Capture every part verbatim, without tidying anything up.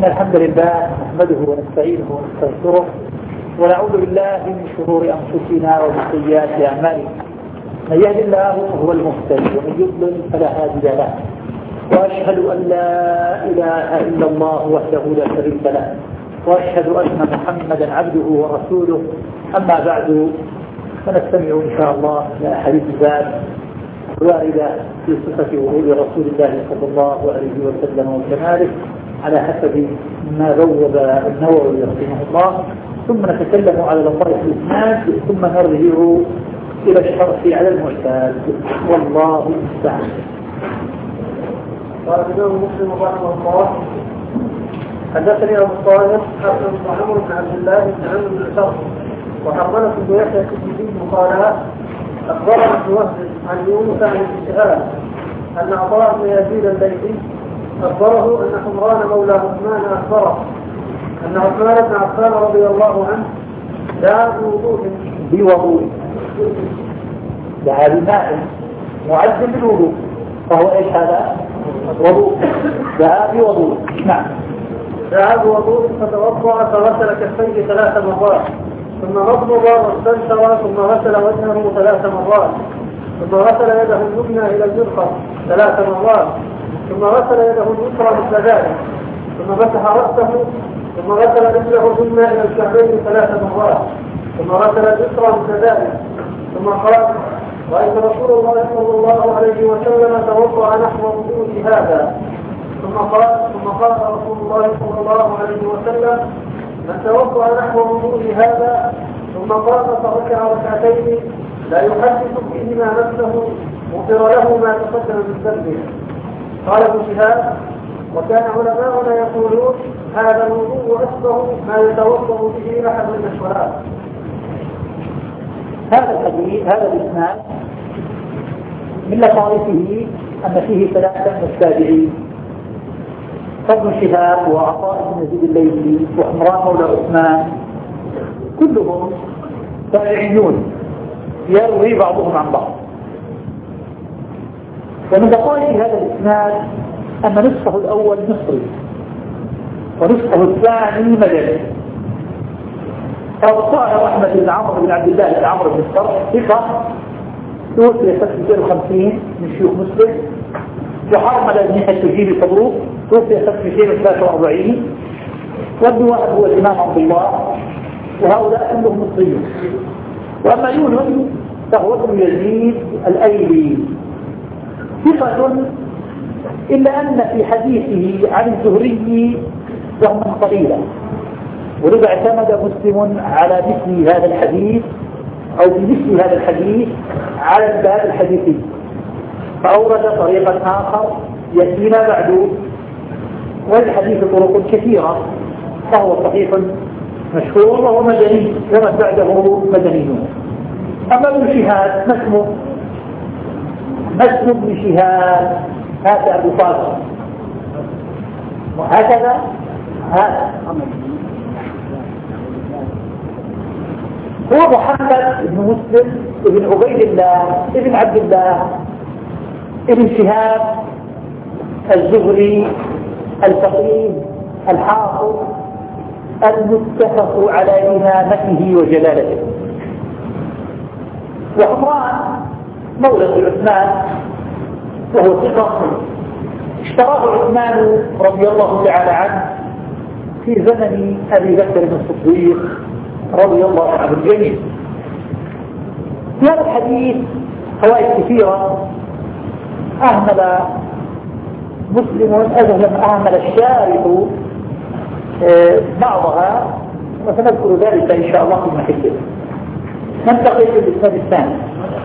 إن الحمد لله نحمده ونستعينه ونستغفره ونعوذ بالله من شرور أنفسنا ومن سيئات أعمالنا. من يهد الله هو المهتدي ومن يضلل فلا هادي له، وأشهد أن لا إله إلا الله وحده لا شريك له، وأشهد أن محمدا عبده ورسوله. أما بعد، فنستمع إن شاء الله إلى أحاديث ذات واردة في صفة وجود رسول الله صلى الله عليه وسلم وكماله على حسب ما بوب النووي رحمه الله، ثم نتكلم على لطائف الإسناد، ثم نرجع إلى الشرح على المعتاد، والله المستعان. قال الإمام مسلم رحمه الله: حدثني أبو الطاهر حسن بن عمرو بن عبد الله بن عمرو بن الحصر وحرملة بن يحيى الكتبي قال: أخبرنا ابن وهب عن يونس عن ابن شهاب أن عطاء بن يزيد الليثي أخبره أن حمران مولى عثمان أخبره أن عثمان بن عفان رضي الله عنه دعا بوضوء بوضوء دعا بماء معد بالوضوء، فهو ايش هذا؟ وضوء. دعا بوضوء. نعم. دعا بوضوء فتوضأ فغسل كفيه ثلاث مرات، ثم مضمض واستنشر، ثم غسل وجهه ثلاث مرات، ثم غسل يده اليمنى إلى المرفق ثلاث مرات، ثم غسل يده اليسرى مثل ذلك، ثم مسح رأسه، ثم غسل رجله اليمنى إلى الكعبين ثلاث مرات، ثم غسل اليسرى مثل ذلك، ثم قال: رأيت رسول الله صلى الله عليه وسلم توضأ نحو وضوء هذا. ثم قال ثم قال رسول الله صلى الله عليه وسلم: من توضأ نحو وضوء هذا ثم قام فركع ركعتين لا يحدث فيهما نفسه غفر له ما تقدم من ذنبه. قال ابن شهاب: وكان علماؤنا يقولون هذا الوضوء أشبه ما يتوضأ به أحد المشويات. هذا الحديث هذا الإسناد من لطائفه أن فيه ثلاثة متابعين: ابن شهاب وعطاء بن يزيد الليثي وحمران مولى عثمان، كلهم تابعيون يروي بعضهم عن بعض. ومن لطائف هذا الإسناد أن نصفه الأول مصري ونصفه الثاني مدني. فقال أحمد بن عمرو بن عبد الله بن عمرو بن الصرح ثقة توفي سنة مئتين وخمسين من شيوخ مسلم، وحرملة بن يحيى الكتبي صدوق توفي سنة مئتين وثلاثة وأربعين، وابن وهب هو الإمام عبد الله، وهؤلاء كلهم مصريون. وأما يونس فهو ابن يزيد الأيلي ثقة، إلا أن في حديثه عن الزهري وهما قليلا، ولذا اعتمد مسلم على مثل هذا الحديث أو بمثل هذا الحديث على الباب الحديثي، فأورد طريقا آخر يأتينا بعد، والحديث طرق كثيرة، فهو صحيح مشهور وهو مدني، ومن بعده مدنيون. أما ابن شهاب ما اسمه؟ ما اسم ابن شهاب؟ هذا أبو طالب وهكذا هذا هو محمد بن مسلم ابن عبيد الله ابن عبد الله ابن شهاب الزهري الفقيه الحافظ المتفق على إمامته وجلالته. وحمران مولى عثمان وهو ثقة اشتراه عثمان رضي الله تعالى عنه في زمن أبي بكر بن الصديق رضي الله عنه الجميع. في هذا الحديث فوائد كثيرة أهمل مسلم أهمل أهمل الشارح بعضها، وسنذكر ذلك إن شاء الله في محله. ننتقل للإسناد الثاني.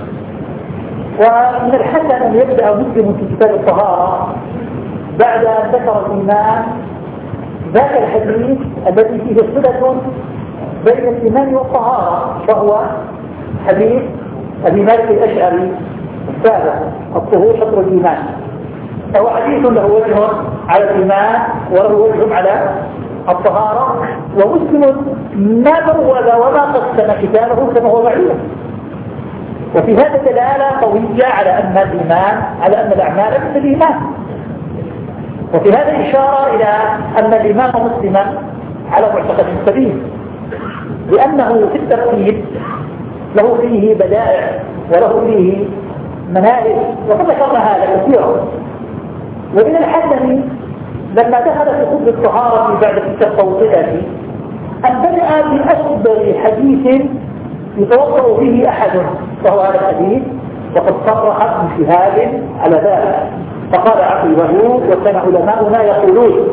ومن الحسن أن يبدأ مسلم في كتاب الطهارة بعد أن ذكر الإيمان ذاك الحديث الذي فيه صلة بين الإيمان والطهارة، وهو حديث أبي مالك الأشعري السابع: الطهور شطر الإيمان. فهو حديث له وجه على الإيمان وله وجه على الطهارة، ومسلم ما بوب وما قسم كتابه كما هو معلوم. وفي هذا دلالة قوية على أن الإيمان على أن الأعمال مثل الإيمان، وفي هذا إشارة إلى أن الإمام مسلما على معتقد سليم، لأنه في الترتيب له فيه بدائع وله فيه مناهج، وقد ذكرنا هذا كثيرا. ومن الحسن لما دخل في حب الطهارة بعد تلك التوطئة أن بدأ بأكبر حديث يتوضأ به أحد، وهو هذا الحديث، وقد صرح ابن شهاب على ذلك فقال عقبه: وكان علماؤنا يقولون.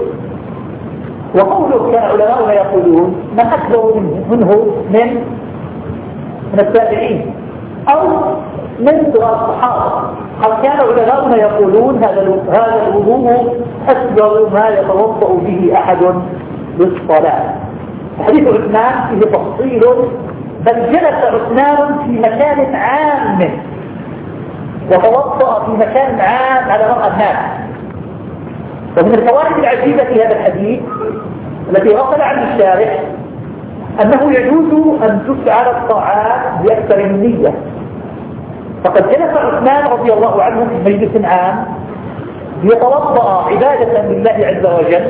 وقوله كان علماؤنا يقولون من أكبر منه من من التابعين أو من الصحابة. قد كان علماؤنا يقولون هذا هذا الوضوء أكبر ما يتوضأ به أحد للصلاة. حديث عثمان فيه تفصيل، بل جلس عثمان في مكان عام وتوضأ في مكان عام على مرأى الناس. ومن الفوائد العجيبة في هذا الحديث التي غفل عن الشارح أنه يجوز أن تفعل الطاعات بأكثر من نية. فقد جلس عثمان رضي الله عنه في مجلس عام ليتوضأ عبادة لله عز وجل،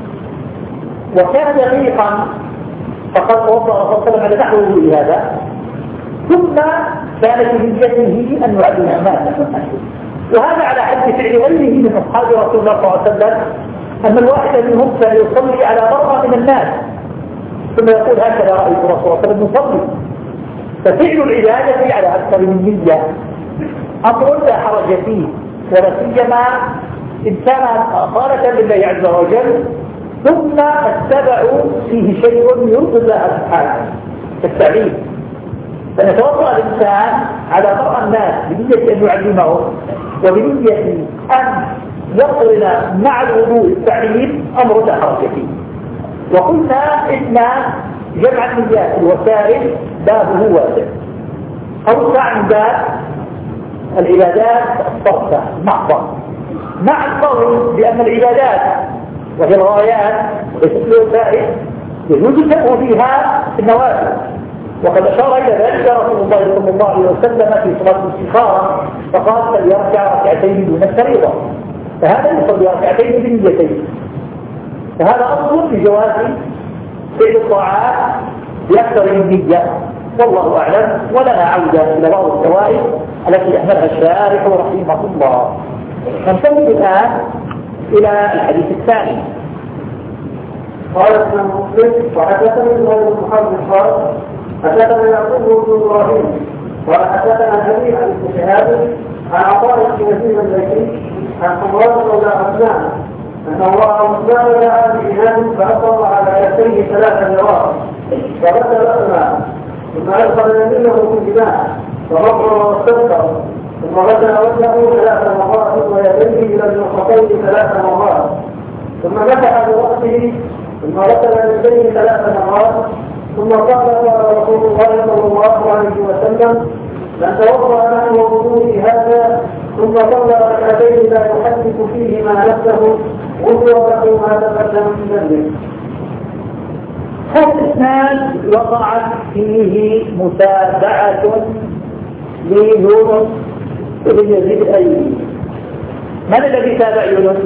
وكان دقيقا فقد توضأ رسول الله صلى الله عليه وسلم على نحوه لهذا، ثم كانت نيته أن يعلم الناس. وهذا على حد فعل غيره من أصحاب رسول الله صلى الله عليه وسلم، أن الواحد منهم كان يصلي على مرة من الناس ثم يقول: هكذا رأيت رسول الله صلى الله عليه وسلم يصلي. ففعل العبادة على أكثر من نية أمر لا حرج فيه، ولا سيما إن كان خالة لله عز وجل ثم اتبع فيه شيء يرضي الله سبحانه كالتعليم. فنتوضأ الإنسان على مرأى الناس بنية أن يعلمه وبنية أن يقرن مع الوضوء التعليم أمر لا حرج فيه. وقلنا إن جمع النيات الوسائل بابه واسع، أوسع من باب العبادات الصرفة محضة، مع القول بأن العبادات وهي الغايات وليست الوسائل يجوز الفقه فيها في النوافل. وقد أشار إلى ذلك رسول الله صلى الله عليه وسلم في صلاة الاستخارة فقال: فليركع ركعتين دون الفريضة. فهذا يصلي ركعتين بنيتين. فهذا أصل في جواز فعل الطاعات بأكثر من نية، والله أعلم. ولنا عودة إلى بعض الفوائد التي أحملها الشارح رحمه الله. ننتقل الآن إلى الحديث الثاني. قال ابن مسلم: وحدثني ابن محمد قال حدثنا يعقوب بن ابراهيم قال حدثنا ابي عن ابن شهاب عن عطاء بن يزيد الزكي عن حمران مولى عثمان ان الله عثمان دعا بإناء فأفرغ على يديه ثلاث مرات فغسل أسماء ثم أدخل يمينه في الماء فمضر واستنكر ثم غسل وجهه ثلاث مرات ويديه إلى المرفقين ثلاث مرات ثم مسح برأسه ثم غسل رجليه ثلاث مرات ثم قال: قال رسول الله صلى الله عليه وسلم: من توضأ نحو وضوء هذا ثم صلى ركعتين لا يحدث فيهما نفسه غفر له ما تقدم من ذنبه. هذا الإسناد وقعت فيه متابعة ليونس بن يزيد الأيلي. من الذي تابع يونس؟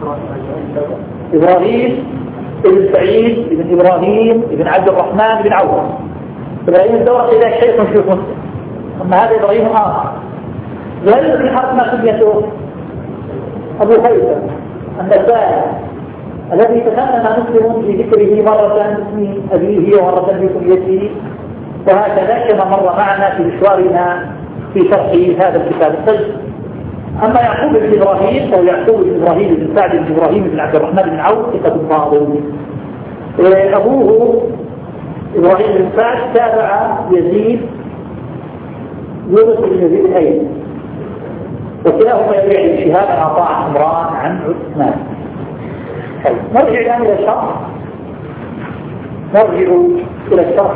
إبراهيم بن سعيد بن إبراهيم بن عبد الرحمن بن عوف. إبراهيم الدورقي إلى شيخ شيخ مسلم، أما هذا إبراهيم آخر. وهل في حرف ما كنيته أبو خيثم النسائي الذي تكلم مسلم في ذكره مرة باسم أبيه ومرة بكنيته، وهكذا كما مر معنا في مشوارنا في شرح هذا الكتاب الطيب. أما يعقوب بن إبراهيم أو يعقوب بن إبراهيم بن سعد بن إبراهيم بن عبد الرحمن بن عوف ثقة فاضل. أبوه إبراهيم بن سعد تابع يزيد يونس بن يزيد الأيلي، وكلاهما يبيع الشهاب عن عطاء عمران عن عثمان. طيب نرجع الآن إلى الشرح. نرجع إلى الشرح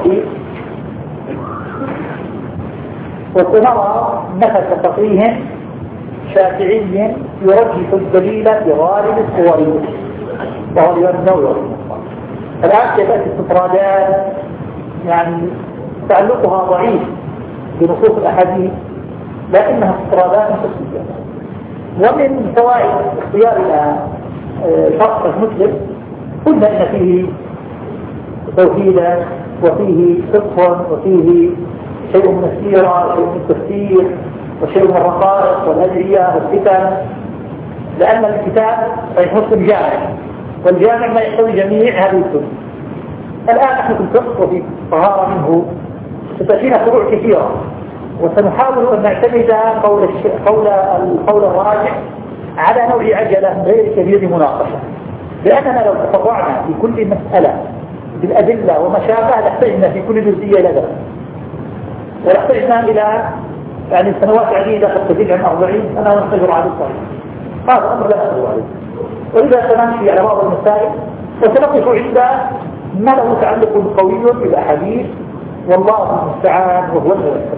وسنرى نفس فقيه شافعي يرجح الدليل بغالب الصور وهو الإمام النووي. الآن تأتي استطرادات يعني تعلقها ضعيف بنصوص الأحاديث، لكنها استطرادات خصوصية. ومن فوائد اختيار شرط مسلم قلنا إن فيه توحيدا وفيه فقه وفيه شيء من السيرة وشيء من التفسير وشيء من الرقائق والأدعية والفتن، لأن الكتاب صحيح مسلم جامع، والجامع ما يحتوي جميع هذه الكتب. الآن نحن في الفقه وفي طهارة منه ستأتينا فروع كثيرة، وسنحاول أن نعتمد قول قول القول الراجح على نوع عجلة غير كبير مناقشة، لأننا لو تفرعنا في كل مسألة بالأدلة وما شابه لاحتجنا في كل جزئية إلى ذلك، ولاحتجنا إلى يعني سنوات عديدة قد تزيد عن أربعين سنة ونحتجر على الصحيح. هذا أمر لا نقدر عليه. وإذا سنمشي على بعض المسائل وسنقف عند ما له تعلق قوي بالأحاديث، والله المستعان وهو الموفق.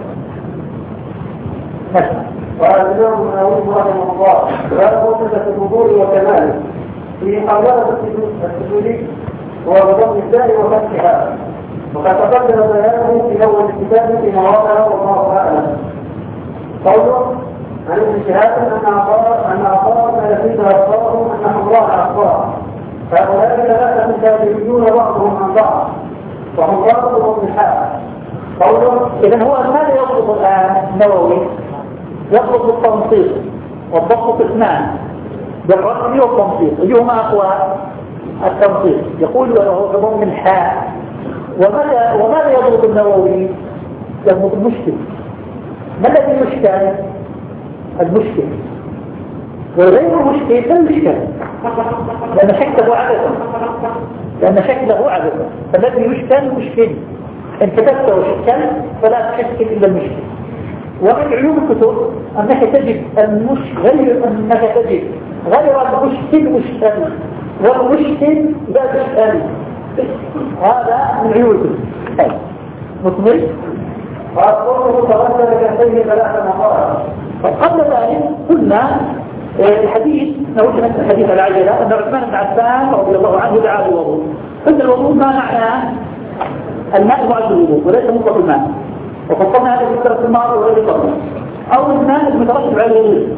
وقال الإمام النووي رحمه الله لا قوة في الوضوء وكماله في حضارة السجود وبضم الداء وفتحها، وقد تقدم بيانه في أول الكتاب في مواضع والله أعلم. قوله عن ابن شهاب أن عطاء أن عطاء ما يفيد أخباره أن حمراء أخبار، فهؤلاء ثلاثة تابعيون بعضهم عن بعض وحمراء وضحاء. قوله إذن هو ماذا يضبط الآن النووي؟ يضبط التنصيص والضبط اثنان بالرسم والتنصيص، أيهما أقوى؟ التنصيص. يقول وهو ضمن الحاء. وماذا وماذا يضبط النووي؟ يضبط المشكل. ما الذي المشكل؟ المشكل وغير المشكل لا يشكل، لأن شكله عدد لأن شكله عدد فالذي يشكل مشكل. إن كتبته وشكل فلا تشكل إلا المشكل. ومن عيوب الكتب أنك تجد المشكل غير أنك تجد غير المشكل مشكل والمشكل لا تشكل. هذا من عيوب الكتب. مثمر وأقوله تغسل كفيه ثلاث مرات. فقبل ذلك قلنا الحديث نقول مثل الحديث العجلة أن عثمان بن عفان رضي الله عنه دعا بالوضوء. قلنا الوضوء ما معناه الماء معد الوضوء وليس مطلق الماء، وفصلنا هذا في الدرس الماضي وغير القبل، أو الماء المترتب على الوضوء،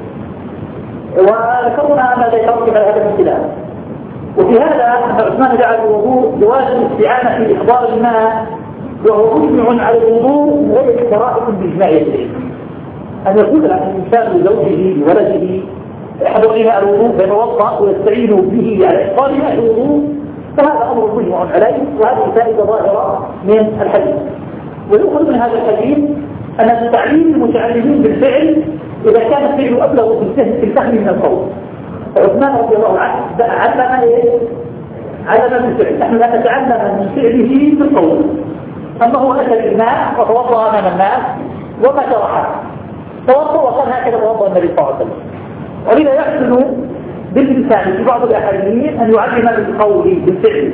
وذكرنا ماذا يترتب على هذا الخلاف. وفي هذا أن عثمان دعا بالوضوء جواز الاستعانة في إحضار الماء وهو مجمع على الوضوء غير كراهة بإجماع العلم. أن يقول الإنسان لزوجه لولده احضر لنا الوضوء فيتوضأ ويستعين به على إحضار ماء الوضوء، فهذا أمر مجمع عليه، وهذه فائدة ظاهرة من الحديث. ويؤخذ من هذا الحديث أن تعليم المتعلمين بالفعل إذا كان الفعل أبلغ في الفهم من القول. فعثمان رضي الله عنه علم إيه؟ علم بالفعل. نحن لا نتعلم من فعله بالقول. أما هو أتى بالماء وتوضأ أمام الناس وما شرحه توضأ وقال هكذا توضأ النبي صلى الله عليه وسلم. ولذا يحسن بالإنسان في بعض الأحاديث أن يعلم بالقول بالفعل.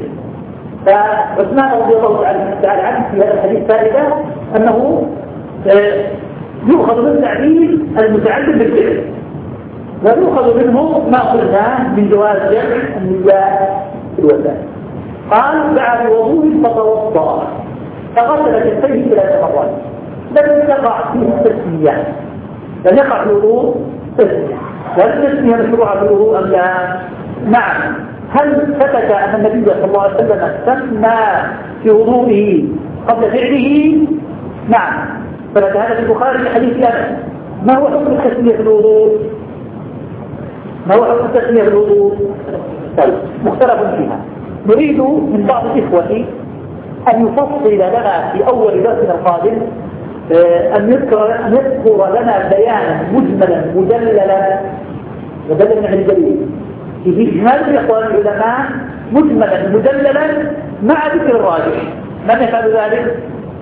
فعثمان رضي الله تعالى عنه في هذا الحديث فائدة أنه يؤخذ من تعليم المتعلم بالفعل، ويؤخذ منه ما قلناه من جواز جمع النيات في الوسائل. قال دعا بوضوء فتوضأ فغسل كفيه ثلاث مرات. لم يقع فيه التسمية، لم يقع في الوضوء تسمية، والتسمية مشروعة في الوضوء أم لا؟ نعم. هل ثبت أن النبي صلى الله عليه وسلم سمى في وضوئه قبل فعله؟ نعم، ثبت هذا في البخاري في حديث أنس. ما هو حكم التسمية في الوضوء؟ ما هو حكم التسمية في الوضوء؟ مختلف فيها. نريد من بعض الإخوة أن يفصل لنا في أول درسنا القادم أن يذكر أن يذكر لنا بيانا مجملا مدللا مدللا عن الدليل في إجمال إخوان العلماء مجملا مدللا مع ذكر الراجح. من يفعل ذلك؟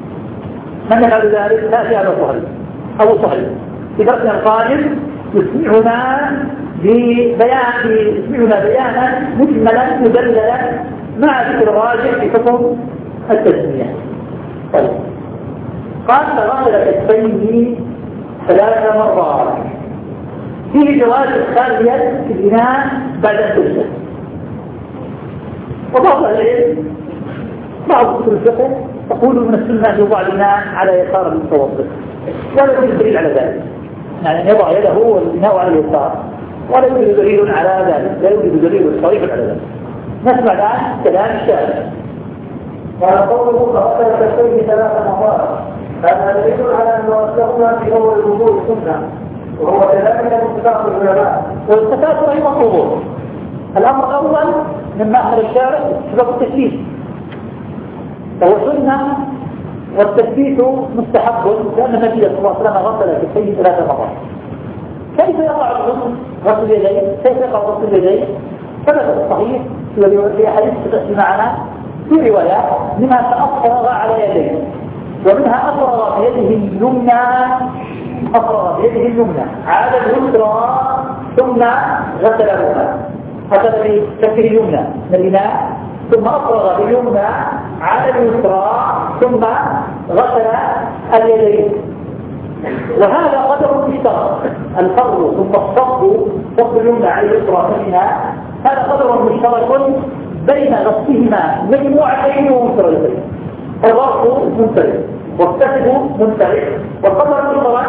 من يفعل ذلك؟ لا في هذا صحيح أو صحيح. في درسنا القادم يسمعنا ببيان يسمعنا بيانا مجملا مدللا مع ذكر الراجح في حكم التسمية. طيب. قال تغسل كفيه ثلاث مرات. فيه جواز إدخال اليد في الإناء بعد أن تغسل. وبعض العلم بعض كتب الفقه تقول من السنة أن يضع الإناء على يسار المتوضئ، ولا يوجد دليل على ذلك، يعني أن يضع يده والإناء على اليسار. ولا يوجد دليل على ذلك، لا يوجد دليل صريح على ذلك. نسمع الآن كلام الشارع. قال قوله فغسل كفيه ثلاث مرات، هذا دليل على أن غسلهما في أول الوضوء سنة، وهو كذلك اتفاق العلماء. والتكاثر أيضا موضوع. الأمر الأول مما أمر الشارع سبب التثبيت، فهو سنة والتثبيت مستحب، لأن النبي صلى الله عليه وسلم غسل كفيه ثلاث مرات. كيف يقع الغسل غسل اليدين؟ كيف يقع غسل اليدين؟ ثبت الصحيح في حديث تأتي معنا في روايات منها فأفرغ على يديه، ومنها أفرغ بيده اليمنى أفرغ بيده اليمنى على اليسرى ثم غسلهما، غسل بكفه اليمنى من الإناء ثم أفرغ باليمنى على اليسرى ثم غسل اليدين. وهذا قدر مشترك، الفرغ ثم الصب صب اليمنى على اليسرى من الإناء، هذا قدر مشترك بين غسلهما مجموعتين ومنفردتين، الغرق منفرد والكسب منفرد والقدر مشترك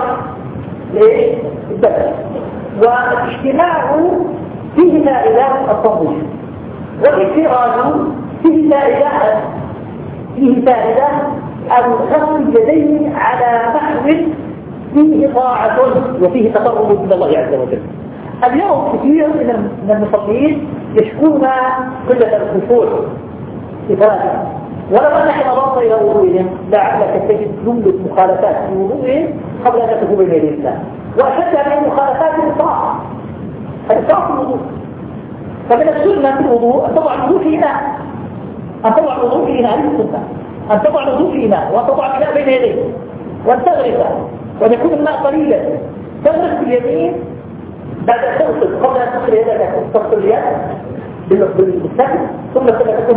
للبدن، والاجتماع فيه فائدة التنظيف، والانفراد فيه فائدة فيه فائدة الغسل اليدين على نحو فيه طاعة وفيه تقرب من الله عز وجل. اليوم كثير من المصلين يشكون قلة الخشوع في صلاتهم، ولو انك نظرت الى وضوئهم لعلك تجد جملة مخالفات في وضوئهم قبل ان تكون بين يدي الله، واشد من مخالفات الاسراف الاسراف في الوضوء. فمن السنة في الوضوء ان تضع الوضوء في اناء، ان تضع الوضوء في اناء للسنة، ان تضع الوضوء في اناء وان تضع الاناء بين يديك وان تغرفه وان يكون الماء قليلا، تغرف باليمين بعد أن تغسل قبل أن تغسل يدك تغسل اليد بالسكن، ثم تكون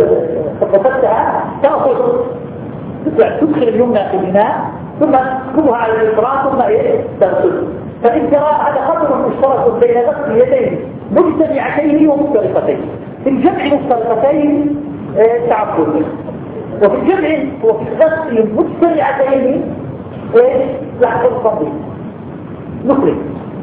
غسلتها تأخذ تدخل اليمنى في الإناء ثم تكبها على اليسرى ثم تغسل. فالانفراد هذا قدر مشترك بين غسل اليدين مجتمعتين ومفترقتين. في الجمع مفترقتين تعبد، وفي الجمع وفي الغسل مجتمعتين لحظة التنظيف نخرج.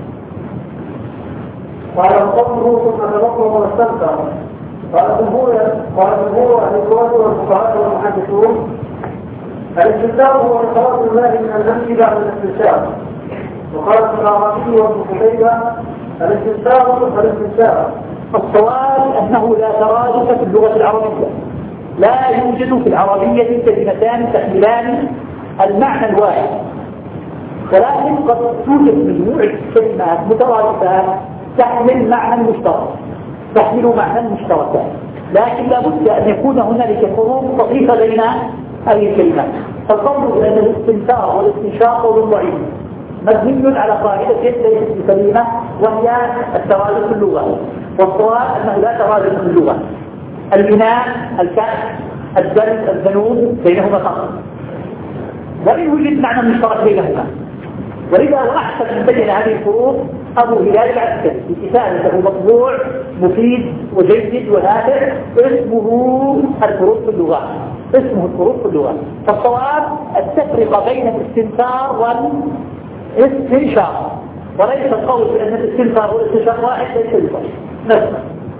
قال الصبر ثم تبطل واستمتع. قال الجمهور قال الجمهور عن الرواة والفقهاء والمحدثون الاستنشاق هو إخراج الماء من الأنف بعد الاستنشاق. وقال الأعرابي وابن حبيبة الاستنشاق الاستنشاق. الصواب أنه لا ترادف في اللغة العربية، لا يوجد في العربية كلمتان تحملان المعنى الواحد، ولكن قد توجد مجموعة كلمات مترادفات تحمل معنى مشترك تحمل معنى مشتركا، لكن لابد أن يكون هنالك فروق بسيطة بين هذه الكلمات. فالقول بأن الاستنشاق والاستنشاق قول ضعيف مبني على قاعدة ليست سليمة وهي الترادف في اللغة، والصواب أنه لا ترادف في اللغة. الإناء الكأس الدرس الذنوب بينهما فرق، وإن وجد معنى مشترك بينهما. ولذا وأحسن من بين هذه الفروق أبو هلال العسكري في كتابه له مطبوع مفيد وجيد ونافع اسمه الفروق في اللغة اسمه الفروق في اللغة. فالصواب التفرقة بين الاستنثار والاستنشاق، وليس القول بأن الاستنثار والاستنشاق واحد ليس بصحيح. نفسه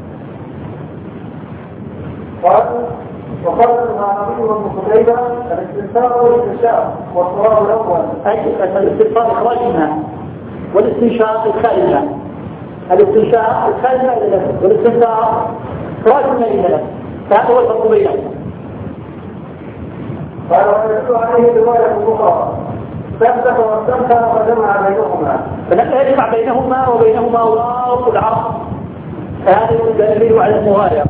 قال وقال الأعرابي وابن حبيبة الاستنشاق والاستنشاق والصواب الأول أي أن الاستنثار إخراج الماء والاستنشاق إدخال الماء. الاستنشاق إدخال الماء إلى نفسه والاستنثار إخراج الماء إلى نفسه، فهذا هو الفرق بينهم. قال ويدل عليه رواية أخرى ثبت واستنكر وجمع بينهما، فنحن يجمع بينهما وبينهما واو العرب، هذا يدل على المغايرة.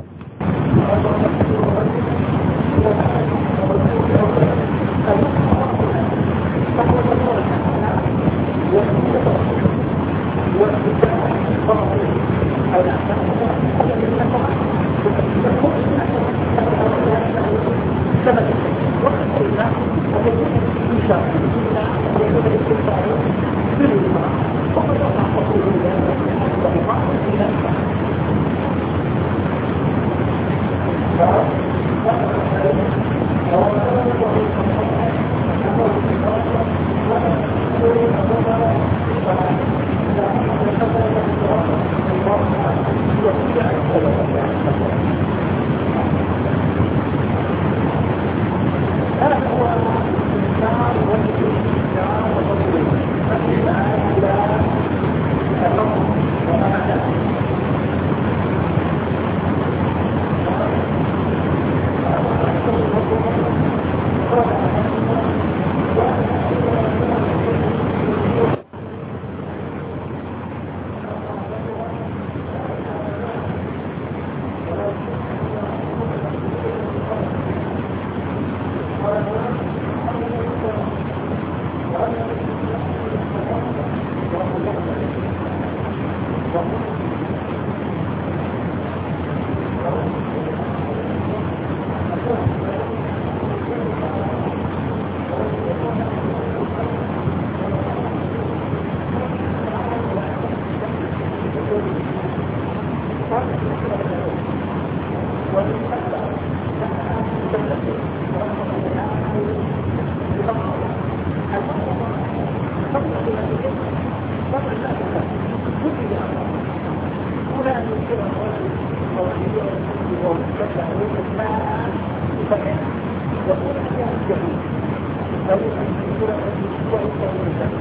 تحريك الماء بفتح يقول أنها الجديد أو يقول أنها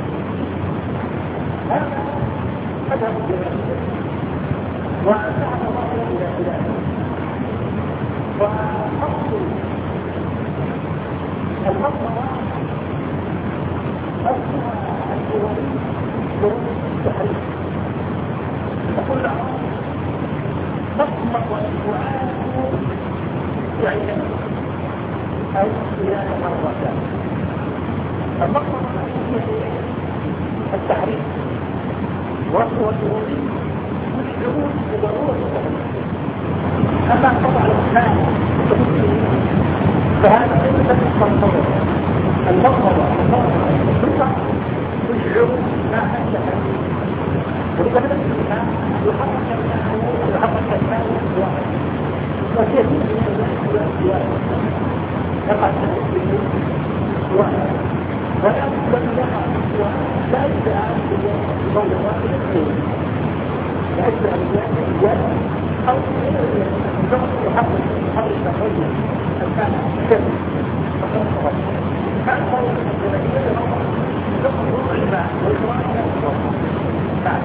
هذا مذهب الجماهير وأسعد الله إلى خلافه وأصل المطلقة أصلها الجوانب ضرورة التحريك تقول له تطمق الدعاء يعني أو إلى مرة المطلقة التحريك وهو الجوانب مشعور بضرورة التحريك أما طبعا الإسلام فهذا ليس المنظر المنظر المنظر يشعر ما أنشأ ولذلك الإسلام يحرك الماء يحرك الماء واحد وكيف يقع التحريك واحد ولا يمكن يقع لا يبدأ بموضوع الاثنين لا يبدأ بالجهة أو الضغط يحرك يحرك التحريك كان كيف فقط كان قول الجماهير ضغط روح الماء والإخوان يحرك بعد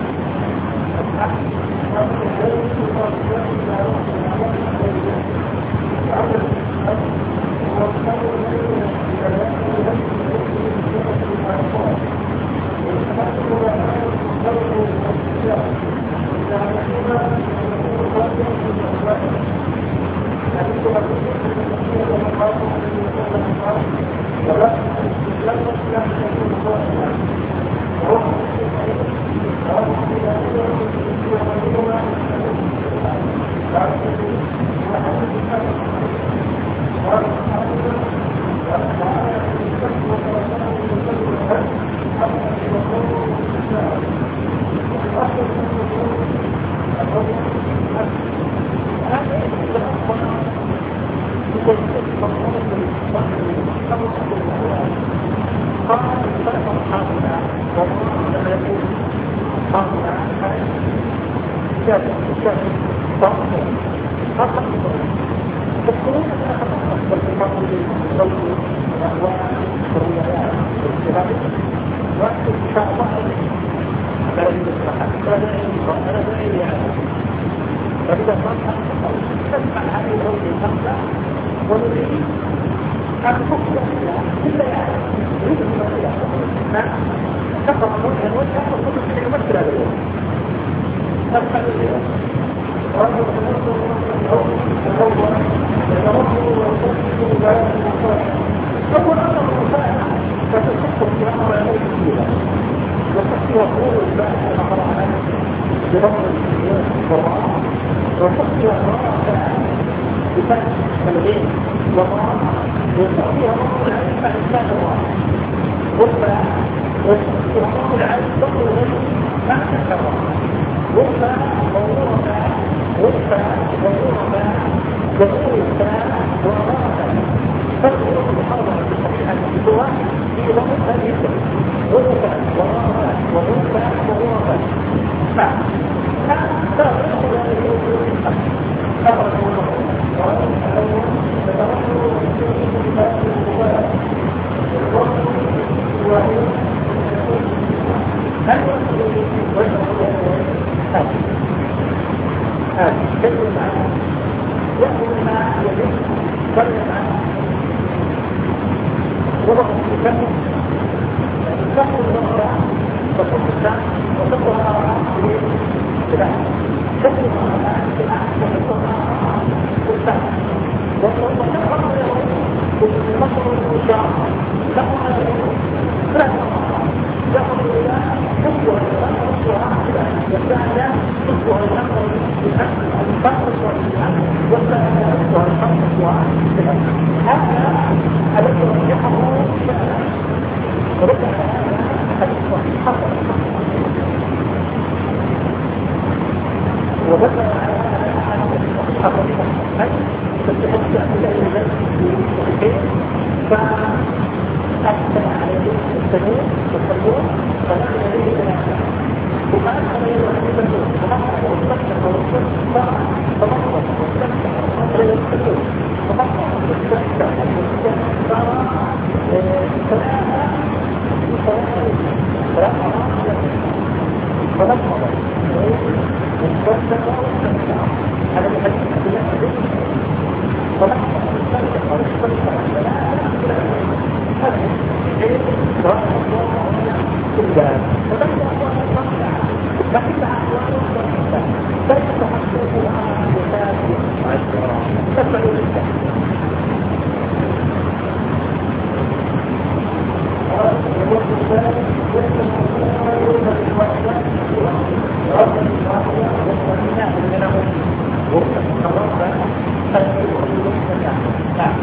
نعم.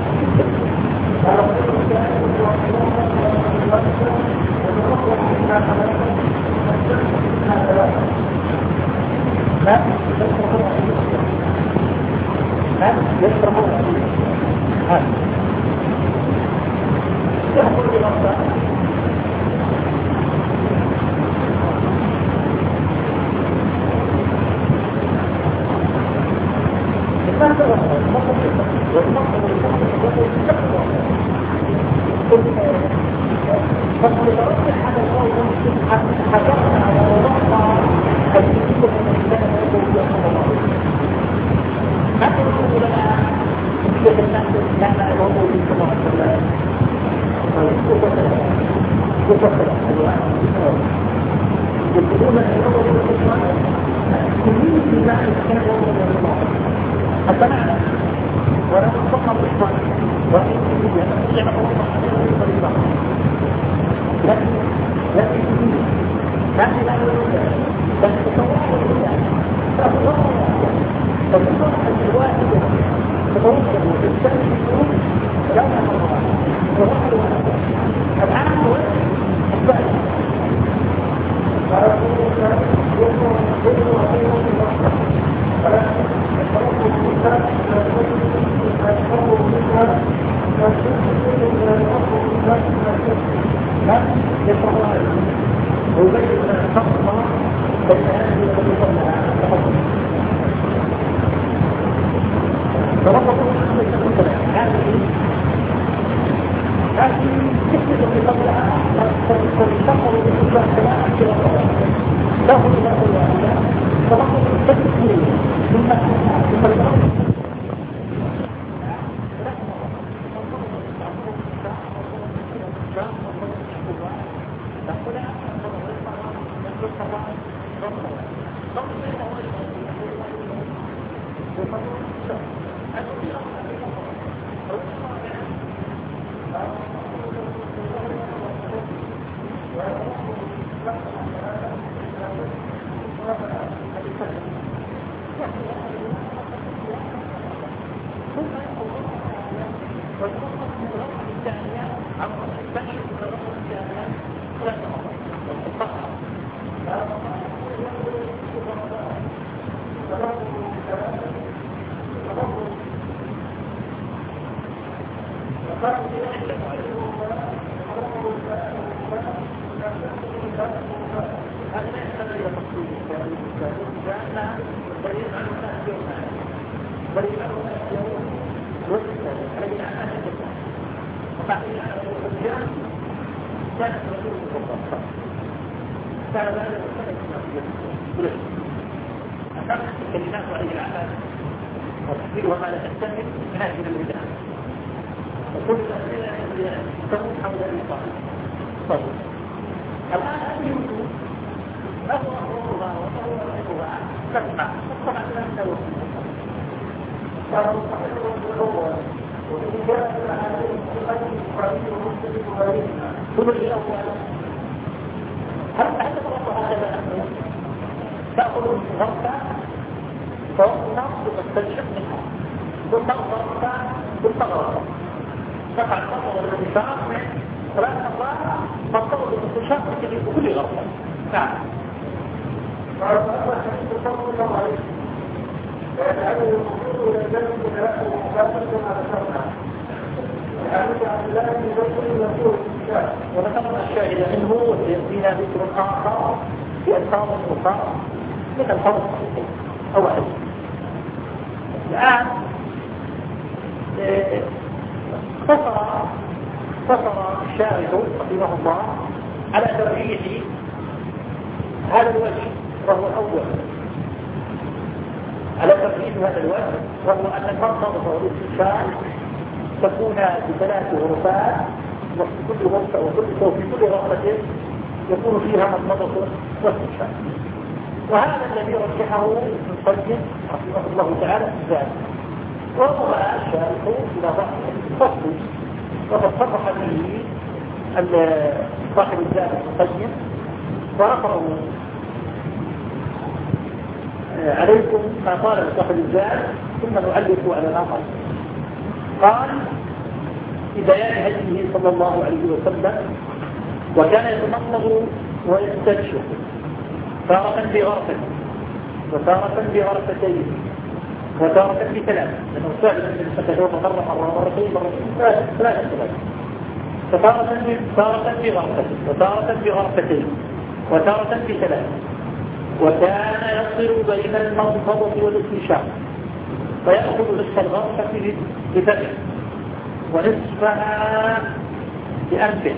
لا لا يشربون هذا يحصل بغضاء وذكرنا الشاهد منه وسيأتينا ذكر آخر في ألفاظ أخرى من الفرق الصحيحين أو أحد. الآن اقتصر اقتصر الشارح رحمه الله على ترجيح هذا الوجه وهو الأول، على ترجيح هذا الوجه وهو أن المرتبط والاستشفاء تكون بثلاث غرفات، وفي كل غرفة وفي كل غرفة يكون فيها مضمضة واستشفاء. وهذا الذي رجحه ابن القيم رحمه الله تعالى في ذلك، وهو الشارح إلى ضعف الفصل، وقد صرح به صاحب الزاد ابن القيم ورفعه عليكم ما قال صاحب الزاد ثم نعلق على ما قال. قال في بيان هديه صلى الله عليه وسلم: وكان يتمضمض ويستنشق تارة بغرفة وتارة بغرفتين وتارة بثلاث، لأنه فعلا من فتحوه مرة مرة مرتين مرتين ثلاثة ثلاثة ثلاثة فتارة تارة بغرفة وتارة بغرفتين وتارة بثلاث. وكان يصل بين المنفضة والاستنشاق فيأخذ نصف الغرفة بفتح ونصفها بأنفه.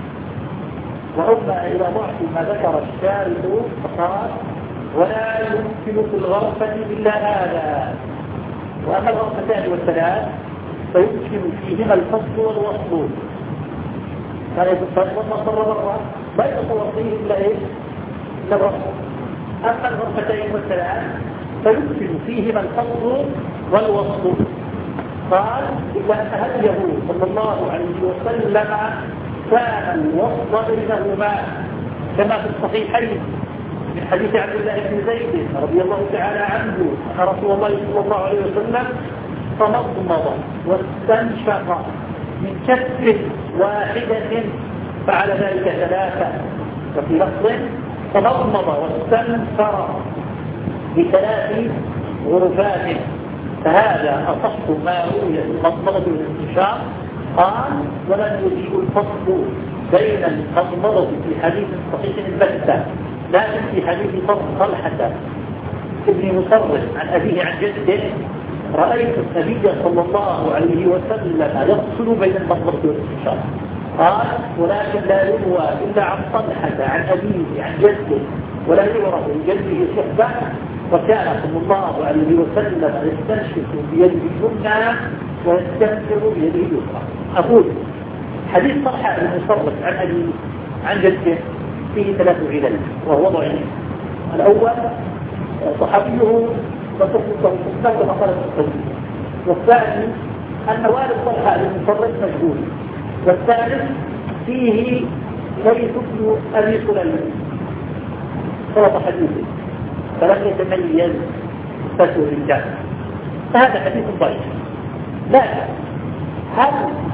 وأما إلى ضعف ما ذكر الشارع فقال: ولا يمكن في الغرفة إلا هذا. وأما الغرفتان والثلاث فيمكن فيهما الفصل والوصل، كان يتصرف مصر مرة لا يتصور فيه إلا إيه؟ إلا الرفض. أما الغرفتين والثلاث فيمكن فيهما الفصل والوصل. قال: إلا أن هديه صلى الله عليه وسلم كان الوصل بينهما كما في الصحيحين من حديث عبد الله بن زيد رضي الله تعالى عنه أن رسول الله صلى الله عليه وسلم تمضمض واستنشق من كف واحدة فعل ذلك ثلاثة. وفي لفظ: تمضمض واستنثر بثلاث غرفات. فهذا أصح ما روي في المضمضة والاستنشاق. قال: ولم يجيء الفصل بين المضمضة في حديث صحيح البتة، لكن في حديث طلحة ابن مصرف عن أبيه عن جده: رأيت النبي صلى الله عليه وسلم يفصل بين المضمضة والاستنشاق. قال: ولكن لا يروى إلا عن طلحة عن أبيه عن جده، ولا يعرف لجده صحبة. وكان صلى الله عليه وسلم يستنشق بيده اليمنى ويستنثر بيده اليسرى. أقول حديث طلحة بن مصرف عن أبيه عن جده فيه ثلاث علل وهو ضعيف. الأول صحابيه وتصفه كما قال المصرف، والثاني أن والد طلحة بن مصرف مجهول، والثالث فيه ليث بن أبي سليمان خلط حديثه فلم يتميز فتوى الرجال، فهذا حديث ضعيف. لكن هل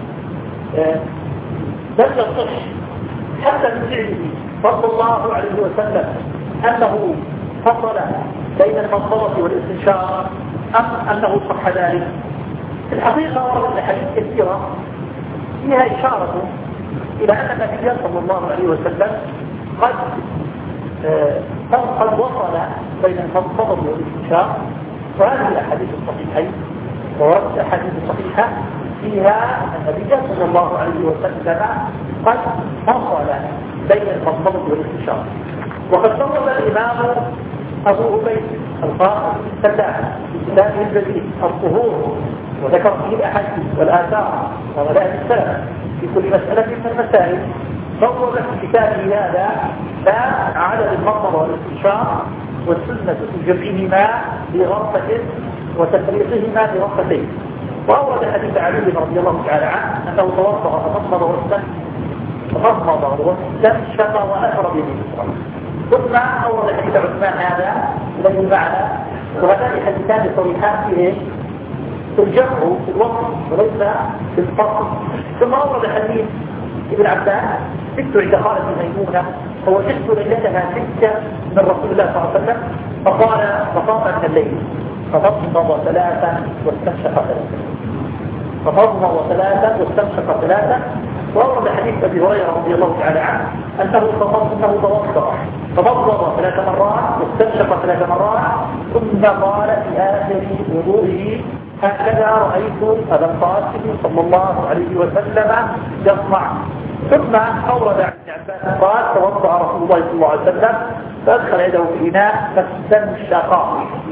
لم يصح حتى من فعله صلى الله عليه وسلم أنه فصل بين المضمضة والاستنشاق أم أنه صح ذلك؟ في الحقيقة ورد الحديث كثيرة فيها إشارة إلى أن النبي صلى الله عليه وسلم قد قد وصل بين المضمضة والاستنشاق. وهذه الأحاديث الصحيحين وورد الأحاديث الصحيحة فيها النبي صلى الله عليه وسلم قد فصل بين المضمضة والاستنشاق. وقد صرف الإمام أبو عبيد القاضي السلاح في كتابه الجديد الطهور، وذكر فيه الأحاديث والآثار ومذاهب السلف في كل مسألة من المسائل. صور في كتابه هذا لا عدد المضمضة والاستنشاق والسنة في جمعهما بغرفة وتفريقهما بغرفتين. وأورد حديث علي رضي الله تعالى عنه أنه توضأ فمضمض واستنشق واستنشق وأشرب باليسرى. ثم أورد حديث عثمان هذا الذي معنا، وهذان حديثان صريحان فيه في الجمع في الوقت وليس في الفصل. ثم أورد حديث ابن عباس: ست عند خالد ميمونة فوجدت ليلتها ستة من رسول الله صلى الله عليه وسلم فقال فقام من الليل فمضمض ثلاثا واستنشق ثلاثا فمضمض ثلاثا واستنشق ثلاثا. وأورد حديث أبي هريرة رضي الله تعالى عنه أنه أنه توضأ فمضمض ثلاث مرات واستنشق ثلاث مرات ثم قال في آخر وضوئه: هكذا رأيت أبا القاسم صلى الله عليه وسلم يصنع. ثم أورد عن ابن عباس قال: توضأ رسول الله صلى الله عليه وسلم فأدخل يده في الإناء فاستنشق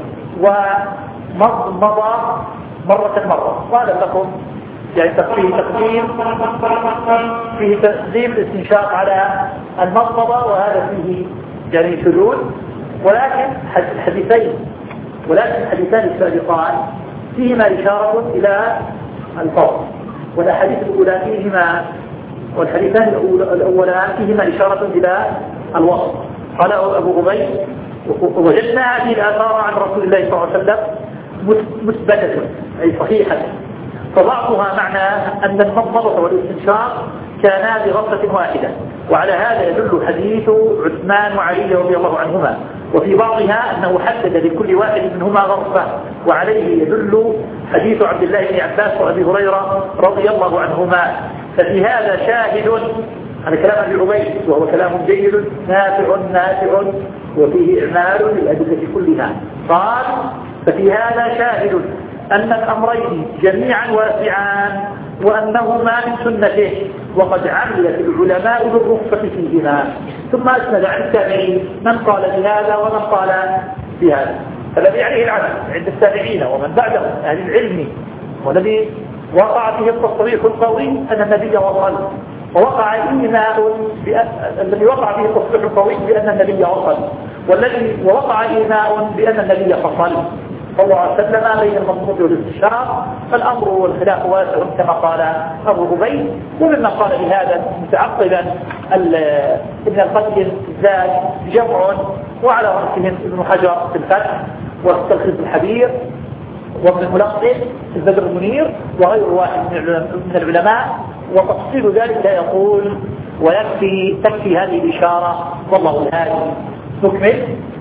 ومضمض مرة مرة. قال لكم يعني فيه تقديم فيه تقديم الاستنشاق على المضمضة، وهذا فيه يعني شذوذ. ولكن الحديثين ولكن الحديثان السابقان فيهما إشارة إلى الفرض، والأحاديث الأولى فيهما والحديثان الأولان فيهما إشارة إلى الوصف. قال أبو عبيد: وجدنا هذه الآثار عن رسول الله صلى الله عليه وسلم مثبتة أي صحيحة، فبعضها معنى أن المضمضة والاستنشاق كانا بغرفة واحدة، وعلى هذا يدل حديث عثمان وعلي رضي الله عنهما، وفي بعضها أنه حدد لكل واحد منهما غرفة، وعليه يدل حديث عبد الله بن عباس وأبي هريرة رضي الله عنهما. ففي هذا شاهد على كلام أبي عبيد، وهو كلام جيد نافع نافع وفيه إعمال للأدلة كلها. قال: ففي هذا شاهد أن الأمرين جميعا واسعان، وأنهما من سنته، وقد عملت العلماء بالرخصة فيهما. ثم أسند عن التابعين من قال بهذا ومن قال بهذا، فالذي عليه العمل عند التابعين ومن بعدهم أهل العلم، والذي وقع فيه التصريح القوي أن النبي وصل، ووقع إيماء الذي وقع فيه التصريح القوي بأن النبي وصل، والذي ووقع إيماء بأن النبي فصل صلى الله عليه وسلم بين المضمون والاستشراق. فالأمر والخلاف واسع كما قال أبو عبيد. ومما قال بهذا متعقبا ابن القيم زاد جمع، وعلى رأسهم ابن حجر في الفتح والتلخيص الحبير، وابن الملقن في البدر المنير، وغير واحد من العلماء. وتفصيل ذلك يقول: ويكفي تكفي هذه الإشارة والله الهادي. نكمل.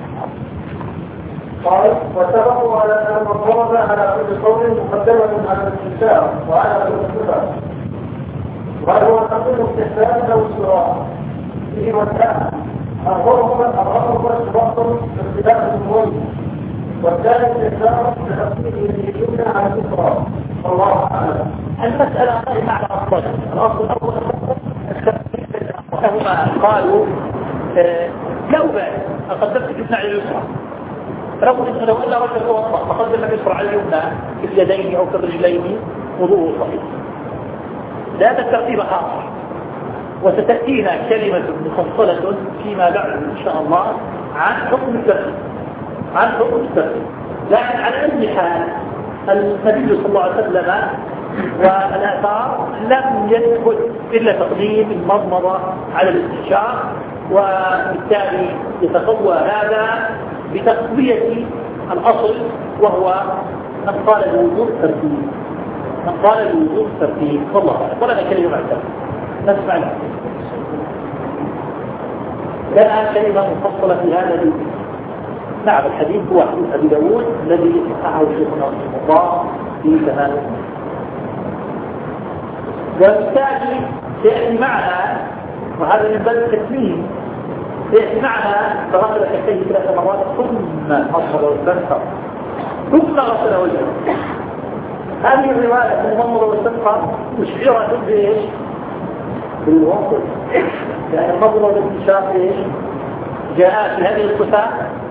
قال: واتفقوا على ان المضمضه على كل قول مقدمه على الاستنشاق وعلى كل صفه، وهل هو تقديم استحسان او استراحه فيه والثاني الغرفه الغرفه شرط اختلاف الموت، والثاني استحسان بتقديم اليمنى على اليسرى. والله اعلم. المساله قائمه على اصل الاصل الاول وهما قالوا آه لو بعد قدمت اليمنى على اليسرى، فلو لو أن رجل توضأ فقدم اليسرى على اليمنى في اليدين أو في الرجلين وضوءه صحيح. هذا الترتيب حاصل، وستأتينا كلمة مفصلة فيما بعد إن شاء الله عن حكم الترتيب عن حكم الترتيب لكن على أي حال النبي صلى الله عليه وسلم والآثار لم يثبت إلا تقديم المضمضة على الاستنشاق، وبالتالي يتقوى هذا بتقوية الأصل، وهو من قال الوضوء ترتيب من قال الوضوء ترتيب والله أعلم. ولا كلمة معتبرة نسمع لها لها كلمة مفصلة في هذا الحديث. نعم، الحديث هو حديث أبي داود الذي صححه شيخنا رحمه الله في تمام. وبالتالي سيأتي معنا، وهذا من باب التكليم، سيأتي معنا فغسل كفيه ثلاث مرات ثم مضمض واستنشق ثم غسل وجهه. هذه الرواية المضمض والاستنشق مشعرة بايش؟ بالوصف، لأن المضمض والاستنشاق ايش؟ جاء في هذه الصفات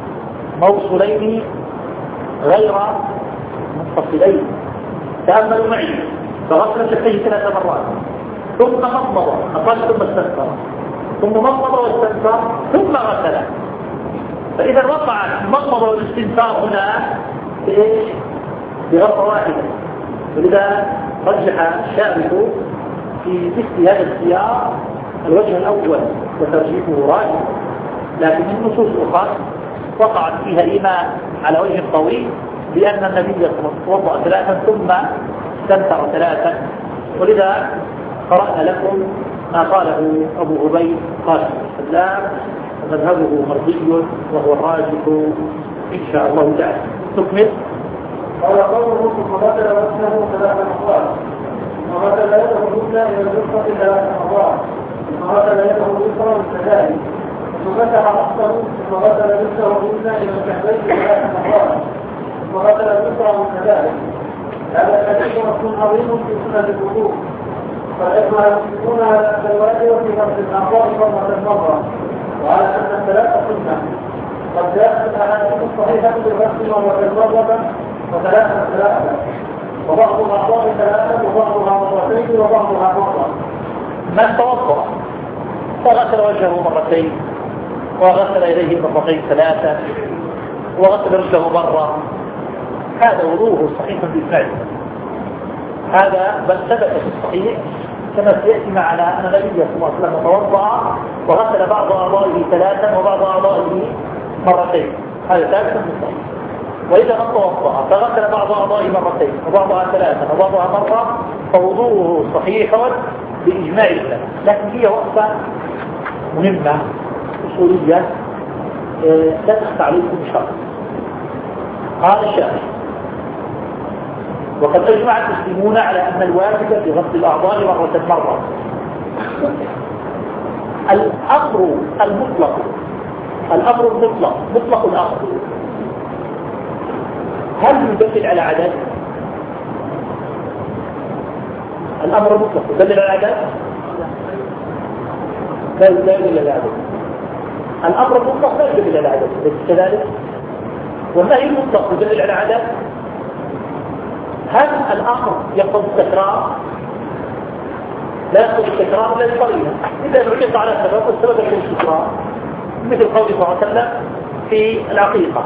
موصولين غير منفصلين. تأملوا معي، فغسل كفيه ثلاث مرات ثم مضمض أقل ثم استنشق ثم مضمض واستنشق ثم غسل. فإذا وقع المضمض والاستنشاق هنا بإيش؟ بغرفة واحدة. ولذا رجح الشارح في مثل هذا السياق الوجه الأول وترجيحه راجح، لكن النصوص الأخرى وقعت فيها إيمان على وجه طويل بأن النبي صلى الله عليه وسلم توضأ ثلاثا ثم استنثر ثلاثا. ولذا قرأنا لكم ما قاله أبو عبيد قال السلام، ومذهبه مرضي وهو الراجح إن شاء الله تعالى. نكمل. قال قوله ثم غسل وجهه ثلاث مرات، ثم غسل يده اليمنى إلى اليسرى ثلاث مرات، ثم غسل يده اليسرى كذلك، ثم مسح رأسه، ثم غسل يده اليمنى إلى الكعبين ثلاث مرات، ثم غسل اليسرى كذلك. هذا الحديث رسول عظيم في سنة الوضوء، فالإخوة يمسكون على الواجب في غسل الأعضاء مرة مرة، وعلى أن الثلاثة سنة. قد جاءت الأحاديث الصحيحة بالغسل مرة مرة وثلاثة ثلاثة، وبعض الأعضاء ثلاثة وبعضها مرتين وبعضها مرة. من توضأ فغسل وجهه مرتين وغسل يديه مرتين ثلاثة وغسل رجله مرة، هذا وضوءه صحيح بالفعل. هذا بل ثبت في الصحيح كما سيأتي معنا أن النبي صلى الله عليه وسلم توضأ وغسل بعض أعضائه ثلاثا وبعض أعضائه مرتين، هذا ثابت في الصحيح. وإذا من توضأ فغسل بعض أعضائه مرتين وبعضها ثلاثة وبعضها مرة فوضوءه صحيح بإجماع السلف. لكن هي وقفة مهمة أصولية لا تخفى عليكم شرط. قال الشافعي: وقد أجمع المسلمون على أن الواجب في غسل الأعضاء مرة مرة. الأمر المطلق الأمر المطلق مطلق الأمر هل يدل على عدد؟ الأمر المطلق يدل على عدد؟ لا يدل على عدد. الأمر المطلق لا يدل على عدد، ليس كذلك؟ والنهي المطلق يدل على عدد. هل الأمر يقتضي التكرار؟ لا يقتضي التكرار إلا بقرينة. إذا وجد على سبب والسبب يكون التكرار، مثل قول صلى الله عليه وسلم في العقيقة: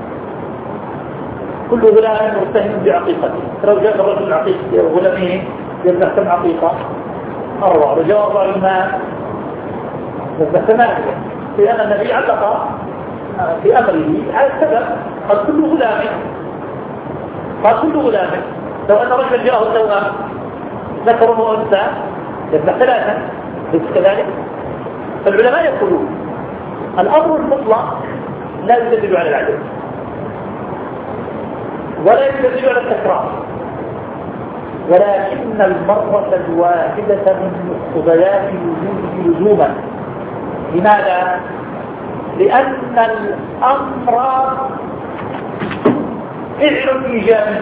كل غلام مرتهن بعقيقته. لو جاء الرجل العقيق غلامين يذبح كم عقيقة؟ أربعة. رجاء أربع الماء يذبح ثمانية، لأن النبي علق في أمره على السبب. قال كل غلام قال كل غلام لو أن رجلا جاءه التوأم ذكر وأنثى يذبح ثلاثة، ليس كذلك؟ فالعلماء يقولون الأمر المطلق لا يدل على العدد ولا يدل على التكرار، ولكن المرة الواحدة من مقتضيات الوجود لزوما. لماذا؟ لأن الأمر فعل إيجابي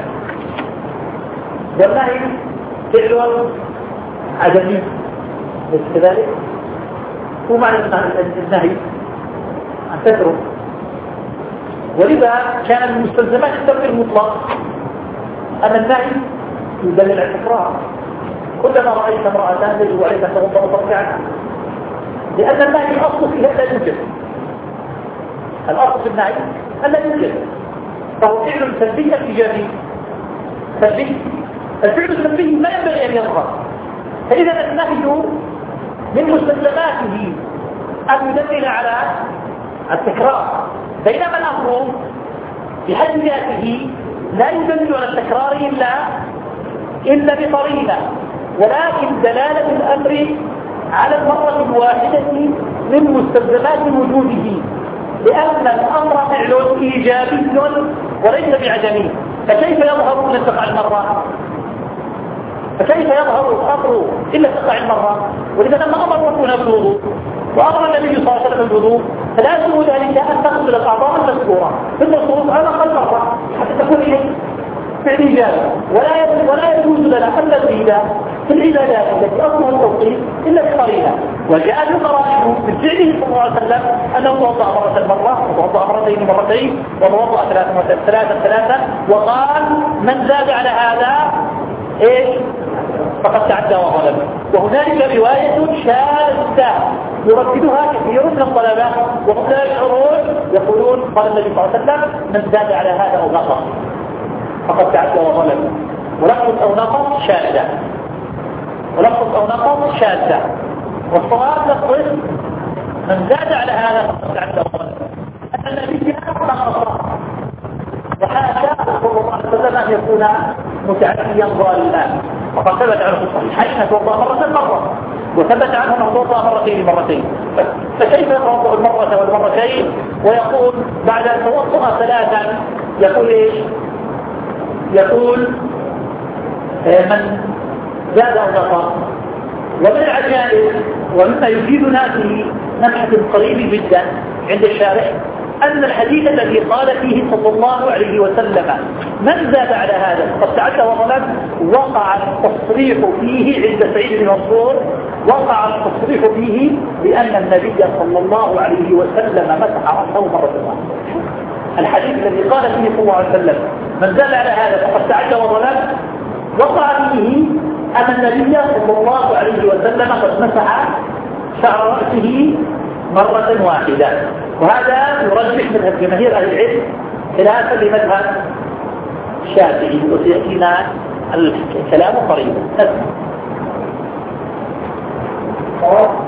والنهي فعل عدمي، ليس كذلك؟ هو معنى النهي أن تترك. ولذا كان من مستلزمات الترك المطلق أن النهي يدل على التكرار. كلما رأيت امرأة يجب عليك أن تغض بصرك عنها، لأن النهي الأصل فيها لا يوجد. الأصل في النهي أن لا يوجد، فهو فعل سلبي إيجابي. سلبي الفعل السلبي لا ينبغي أن يظهر، فإذا النهي من مستلزماته أن يدل على التكرار، بينما الأمر في حد ذاته لا يدل على التكرار إلا إلا بقرينة، ولكن دلالة الأمر على المرة الواحدة من مستلزمات وجوده، لأن الأمر فعل إيجابي وليس بعدمي. فكيف يظهر إلا تقع المرة؟ فكيف يظهر الأمر إلا تقع المرة؟ ولذا لما أمر ربنا بالوضوء وأمر النبي صلى الله عليه وسلم بالوضوء فلازم ذلك أن تغسل الأعضاء المذكورة في النصوص على الأقل مرة حتى تكون إيه؟ فعل إيجابي. ولا ولا يجوز لنا أن نزيد في العبادات التي أصلها التوقيت إلا بقرينة. وجاء القرائن من فعله صلى الله عليه وسلم أنه توضأ مرة مرة وتوضأ مرتين مرتين وتوضأ ثلاثة ثلاثة ثلاثة، وقال من زاد على هذا إيش؟ فقد تعدى وظلم. وهنالك رواية شاذة يرددها كثير من الطلبة وهم لا يشعرون، يقولون قال النبي صلى الله عليه وسلم من زاد على هذا أو نقص فقد تعدى وظلم. ولفظ أو نقص شاذة، ولفظ أو نقص شاذة، والصواب لفظ من زاد على هذا فقد تعدى وظلم. أن النبي نقص وحاشا صلى الله عليه وسلم أن يكون متعديا ضالا، وقد ثبت عنه في الصحيحين توضأ مرة مرة، وثبت عنه انه توضأ مرتين مرتين. فكيف يتوضأ المرة والمرتين ويقول بعد ان توضأ ثلاثا يقول ايش؟ يقول من زاد او نقص. ومن العجائب ومما يفيدنا في نبحة قريب جدا عند الشارح أن الحديث الذي قال فيه صلى الله عليه وسلم من زاد على هذا قد تعدى وظلم وقع التصريح فيه عند سعيد بن منصور، وقع التصريح فيه بأن النبي صلى الله عليه وسلم مسح رأسه مرة واحدة. الحديث الذي قال فيه صلى الله عليه وسلم من زاد على هذا فقد تعدى وظلم وقع فيه أن النبي صلى الله عليه وسلم قد مسح شعر رأسه مرة واحدة. وهذا يرجح مذهب جماهير أهل العلم خلافا لمذهب الشافعي، وسيأتينا الكلام قريبا.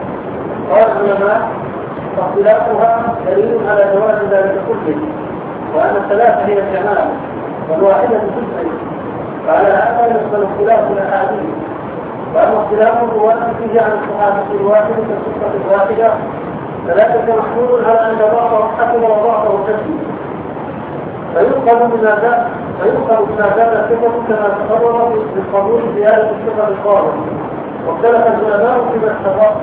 قال العلماء واختلافها دليل على جواز ذلك كله، وأن الثلاثة هي الجمال والواحدة جزء، فعلى هذا يقبل اختلاف الأحاديث. وأما اختلاف الرواة فيه عن الصحابة الواحد كالصفة الواحدة فذلك محمول على أن بعضه حكم وبعضه كذب، فيؤخذ من هذا فيؤخذ من هذا الصفة كما تقرر بالقبول زيادة الصفة القائمة. واختلف العلماء فيما استطاع.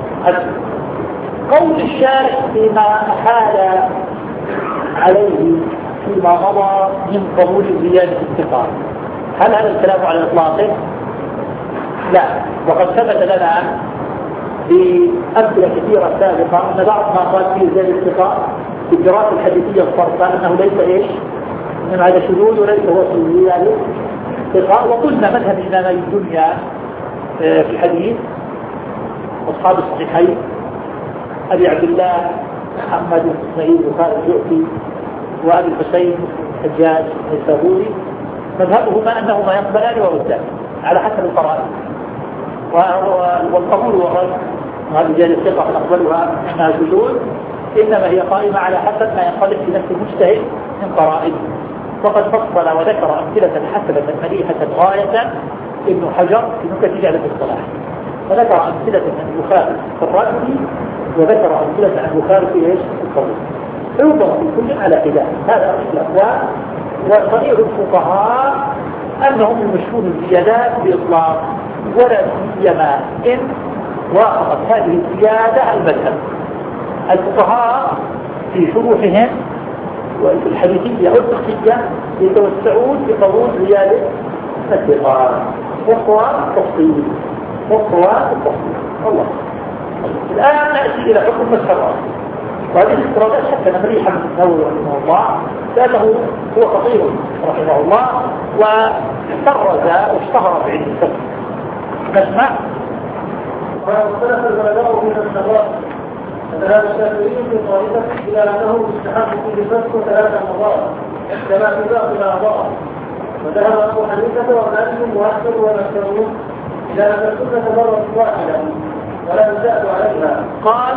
قول الشارع فيما أحال عليه فيما مضى من قبول زيادة الثقة، هل هذا الكلام على إطلاقه؟ لا، وقد ثبت لنا بأمثلة كثيرة سابقة أن بعض ما قال فيه زيادة الثقة في الدراسة الحديثية الصرفة أنه ليس إيش؟ إنما هذا شذوذ وليس هو زيادة الثقة. وقلنا مذهب إمامي الدنيا في الحديث أصحاب الصحيحين أبي عبد الله محمد بن إسماعيل وخالد الجؤفي وأبي الحسين الحجاج النيسابوري مذهبهما أنهما يقبلان ويردان على حسب القرائن، والقبول والرد وهذه زيادة الثقة نقبلها أنها شذوذ إنما هي قائمة على حسب ما ينقلب في نفس المجتهد من قرائن. وقد فصل وذكر أمثلة حسنة مليحة غاية ابن حجر في نكت جعلة الصلاح، وذكر أمثلة أن يخالف في الرجل وذكر أمثلة أن يخالف في ايش؟ القبول. ينظر في كل على خلاف هذا الأقوال. وصريح الفقهاء أنهم يمشون الزيادات بإطلاق ولا سيما إن وافقت هذه الزيادة المذهب. الفقهاء في شروحهم وفي الحديثية والفقهية يتوسعون في قبول زيادة الثقات والصواب التفصيل والصواب التفصيل. الله الآن نأتي إلى حكم الشرع، وهذه الاسترادات حتى مريحة من النووي رحمه الله لأنه هو خطير رحمه الله واحترز واشتهر في علم الفقه. نسمع. واختلف العلماء من الشرع، فذهب الشافعي في طائفة إلى أنه يستحق فيه الفسق ثلاث مرات كما في باقي الأعضاء، وذهب أبو حنيفة ومالك وأحمد والأكثرون إلى أن السنة مرة واحدة ولا يزاد عليها. قال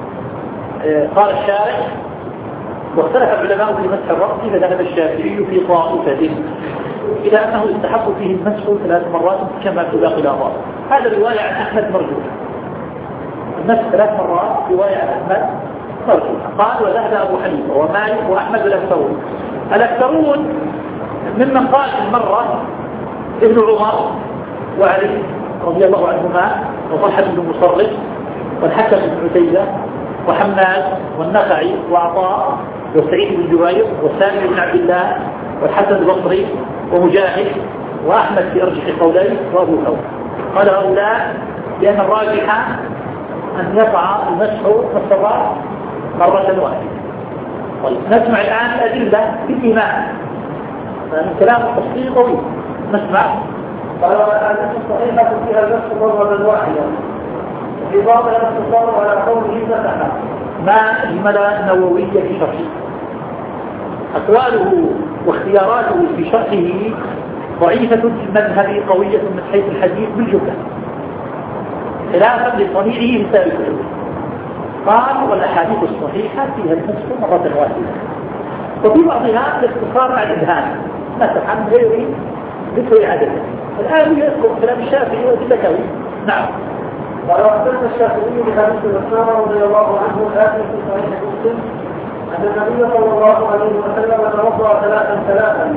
قال الشارع واختلف العلماء في مسح الرأس، فذهب الشافعي في طائفة إلى أنه يستحق فيه المسح ثلاث مرات كما في باقي الأعضاء. هذا رواية عن أحمد مرجوح، المسح ثلاث مرات رواية عن أحمد مرجوح. قال وذهب أبو حنيفة ومالك وأحمد والأكثرون. الأكثرون ممن قال المرة ابن عمر وعلي رضي الله عنهما وطلحة بن مصرف والحكم بن عتيبة وحماد والنخعي وعطاء وسعيد بن جبير وسامي بن عبد الله والحسن البصري ومجاهد وأحمد في أرجح القولين وأبو ثور. قال هؤلاء بأن الراجح أن يقع المسح والصراط مرة واحدة. طيب نسمع الآن الأدلة في الإيمان، فمن كلام التفصيل طويل. نسمع. قال والأحاديث الصحيحة فيها المسح مرة واحدة، في بعض الاختصار على قوله فتحا ما أجمل النووي في شرحه. أقواله واختياراته في شرحه ضعيفة في المذهب قوية من حيث الحديث بالجملة خلافا لصنيعه لسائر العلوم. قال والأحاديث الصحيحة فيها المسح مرة واحدة، وفي بعضها الاختصار مع الإبهام مسح عن غير ذكر عدد. الآن يذكر كلام الشافعي وذكره. نعم. قال واحتج الشافعي بحديث الأسامة رضي الله عنه الآتي في صحيح مسلم أن النبي صلى الله عليه وسلم توضأ ثلاثا ثلاثا.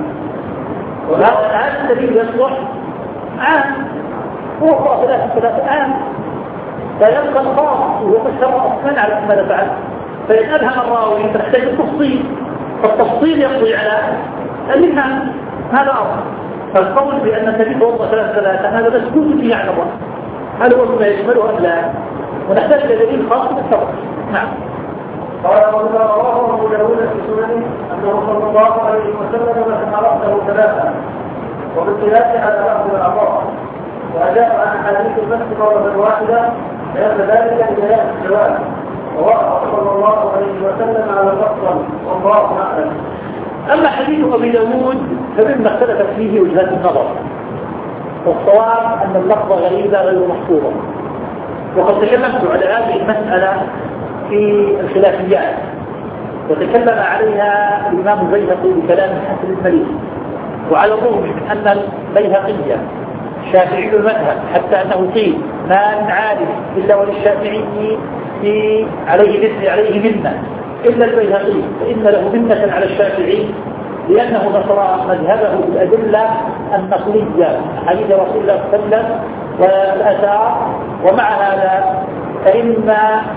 وهذا الذي يصلح عام هو ثلاثا ثلاثا عام، فيبقى الخاص وهو مسر أصلا على ماذا فعل. فإن أبهم الراوي فنحتاج التفصيل، فالتفصيل يقضي على الإبهام. هذا أمر. فالقول بأن النبي توضأ ثلاثا ثلاثا هذا مسكوت فيه عن الله، هل هو مما يشمله أم لا؟ ونحتاج إلى دليل خاص بالسبب. نعم. قال وإذا رواه أبو داود في سننه أنه صلى الله عليه وسلم مسح رأسه ثلاثا وبالقياس على بعض الأعضاء، وأجاب عن حديث المسح مرة واحدة لأن ذلك لبيان الجواز، ووافق صلى الله عليه وسلم على الأفضل والله أعلم. أما حديث أبي داود فمما اختلفت فيه وجهات النظر، والصواب أن اللفظ غريبة غير محفوظة، وقد تكلمت على هذه المسألة في الخلافيات وتكلم عليها الإمام البيهقي بكلام حسن المليح. وعلى الرغم من أن البيهقي شافعي المذهب حتى أنه قيل ما من عالم إلا وللشافعي في عليه مثل عليه منة إلا البيهقي، فإن له منة على الشافعي لأنه نصر مذهبه بالأدلة النقلية حديث رسول الله صلى الله عليه وسلم والآثار. ومع هذا فإن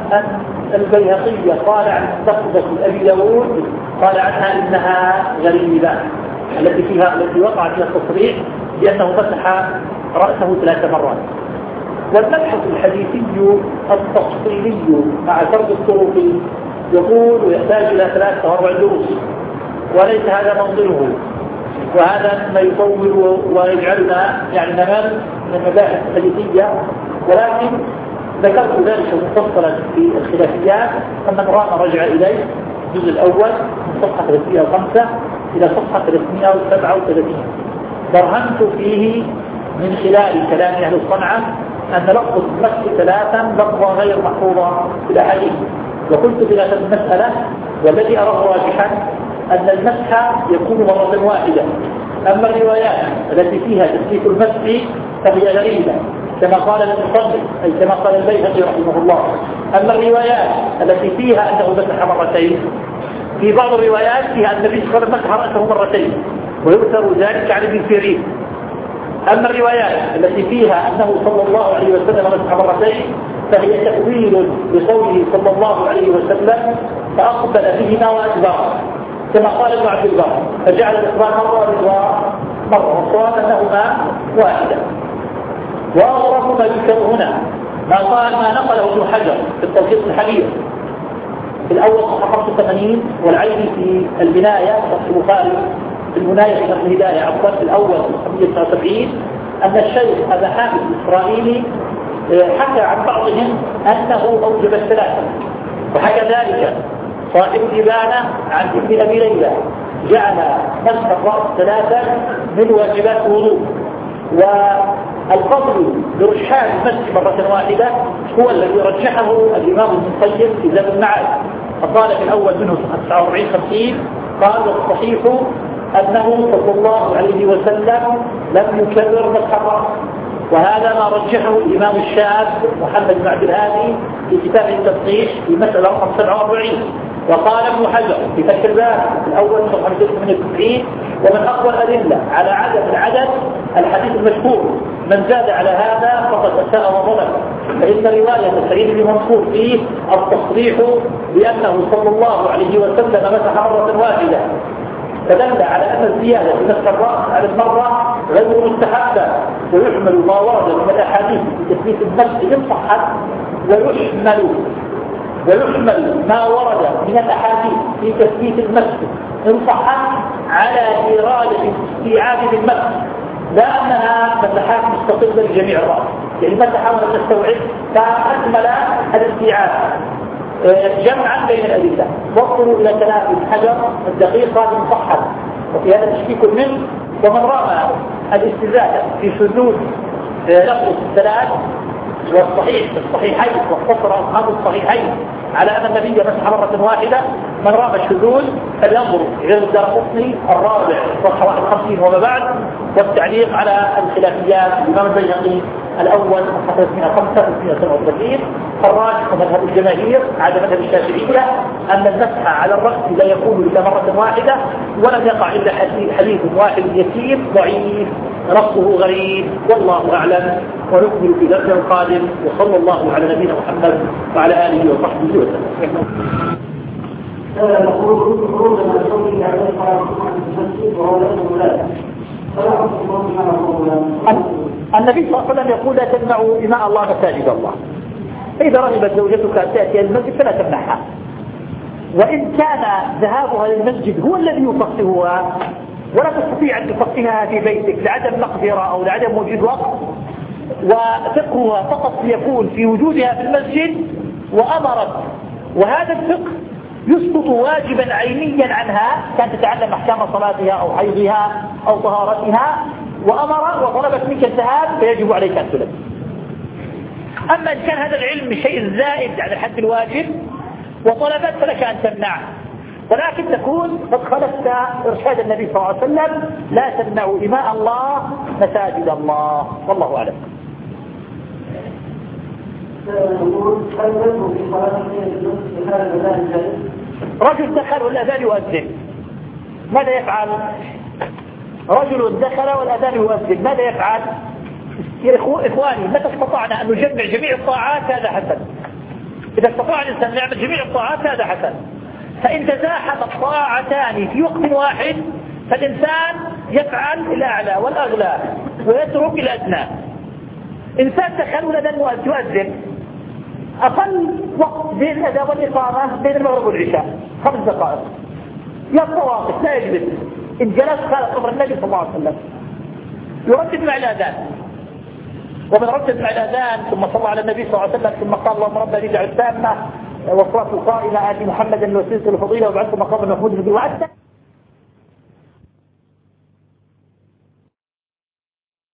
البيهقي قال عن لفظة أبي داود قال عنها إنها غريبة التي فيها التي وقع فيها التصريح بأنه مسح رأسه ثلاث مرات. والمبحث الحديثي التفصيلي مع سرد الطرق يقول ويحتاج إلى ثلاثة أربع دروس، وليس هذا منظره، وهذا ما يطول ويجعلنا يعني نمل من المباحث الحديثية. ولكن ذكرت ذلك مفصلا في الخلافيات، فمن رام رجع إليه الجزء الأول من صفحة ثلاثمائة وخمسة إلى صفحة ثلاثمائة وسبعة وثلاثين. برهنت فيه من خلال كلام أهل الصنعة أن لفظ المسح ثلاثا لفظة غير محفوظة في الأحاديث. وقلت في هذه المسألة والذي أراه راجحا أن المسح يكون مرة واحدة، أما الروايات التي فيها تثبيت المسح فهي غريبة كما قال المصنف أي كما قال البيهقي رحمه الله. أما الروايات التي فيها أنه مسح مرتين، في بعض الروايات فيها أن النبي صلى الله عليه وسلم مسح رأسه مرتين ويؤثر ذلك عن ابن سيرين. أما الروايات التي فيها أنه صلى الله عليه وسلم مسح مرتين فهي تأويل بقوله صلى الله عليه وسلم فأقبل بهما وأدبر كما قال ابن عبد البر فجعل الإقبال مرة والإدبار مرة، والصواب أنهما واحدة. وأغرب ما ذكر هنا ما قال ما نقله ابن حجر في التلخيص الحديث في الأول صفحة خمسة وثمانين والعيني في البناية صفحة البخاري في البناية في شرح الهداية عفوا في الأول صفحة تسعة وسبعين أن الشيخ أبا حامد الإسرائيلي حكى عن بعضهم أنه أوجب الثلاثة، وحكى ذلك صاحب الإبانة عن ابن أبي ليلى جعل مسح الرأس ثلاثة من واجبات الوضوء. والقول برجحان المسح مرة واحدة هو الذي رجحه الإمام ابن القيم في زاد المعاد، فقال في الأول منه تسعة وأربعين خمسين قال الصحيح أنه صلى الله عليه وسلم لم يكرر مسح الرأس، وهذا ما رجحه الإمام الشاب محمد بن عبد الهادي في كتابه التفصيح في مسألة رقم سبعة وأربعين. وقال ابن حجر في فتح الباب الأول صفحة ثمانية وتسعين ومن أقوى الأدلة على عدد العدد الحديث المشهور من زاد على هذا فقد أساء وظلم، فإن رواية سعيد بن منصور فيه التصريح بأنه صلى الله عليه وسلم مسح مرة واحدة، فدل على أن الزيادة في مسح الرأس على المرة غير مستحبة، ويحمل ما ورد من الأحاديث في تثبيت المسح إن صحت، ويحمل ويحمل ما ورد من الأحاديث في تثبيت المسح إن صحت على إرادة استيعاب المسح، لا أنها مسحات مستقلة لجميع الرأس، يعني مسح ولا تستوعب فأكمل الاستيعاب جمعا بين الأدلة. وصلوا إلى كلام ابن حجر الدقيق هذا مصحح، وفي هذا تشكيك منه. ومن رأى الاستزادة في شذوذ لفظ الثلاث والصحيح في الصحيحين واقتصر أصحاب الصحيحين على أن النبي مسح مرة واحدة، من رأى الشذوذ فلينظر إلى الدارقطني الرابع صفحة واحد وخمسين وما بعد، والتعليق على الخلافيات الإمام البيهقي الأول صفحة ثلاثمائة وخمسة وثلاثمائة وسبعة وثلاثين. الراجح مذهب الجماهير على مذهب الشافعية أن المسح على الرأس لا يكون إلا مرة واحدة، ولم يقع إلا حديث واحد يسير ضعيف رفضه غريب، والله أعلم. ونكمل في درس القادم، وصلى الله على نبينا محمد وعلى آله وصحبه وسلم. هذا يقول خروج من الصوت على المسجد وهو ليس لا النبي صلى الله عليه وسلم يقول لا تمنعوا إماء الله مساجد الله، فإذا رغبت زوجتك أن تأتي المسجد فلا تمنعها، وإن كان ذهابها للمسجد هو الذي يفقهها ولا تستطيع أن تفقهها في بيتك لعدم مقدرة أو لعدم وجود وقت، وفقهها فقط يكون في وجودها في المسجد وأمرت، وهذا الفقه يسقط واجبا عينيا عنها، كانت تتعلم أحكام صلاتها أو حيضها أو طهارتها، وأمر وطلبت منك الذهاب فيجب عليك أن تلبي. أما إن كان هذا العلم شيء زائد على حد الواجب وطلبت فلك أن تمنعه، ولكن تكون قد خلفت إرشاد النبي صلى الله عليه وسلم: لا تمنعوا إماء الله مساجد الله. والله أعلم. رجل دخل والأذان يؤذن، ماذا يفعل؟ رجل دخل والأذان يؤذن، ماذا يفعل؟ يا إخواني، متى استطعنا أن نجمع جميع الطاعات هذا حسن. إذا استطاع الإنسان أن يعمل جميع الطاعات هذا حسن. فإن تزاحم الطاعتان في وقت واحد فالإنسان يفعل الأعلى والأغلى ويترك الأدنى. إنسان دخل والأذان يؤذن، أقل وقت بين الأذان والإقامة بين المغرب والعشاء خمس دقائق، يبقى واقف لا يجلس. إن جلس قال أمر النبي صلى الله عليه وسلم يردد مع الأذان، ومن ردد مع الأذان ثم صلى على النبي صلى الله عليه وسلم ثم قال: اللهم رب هذه الدعوة التامة والصلاة القائمة آت محمدا الوسيلة والفضيلة وابعثه مقاما محمودا في الوعد.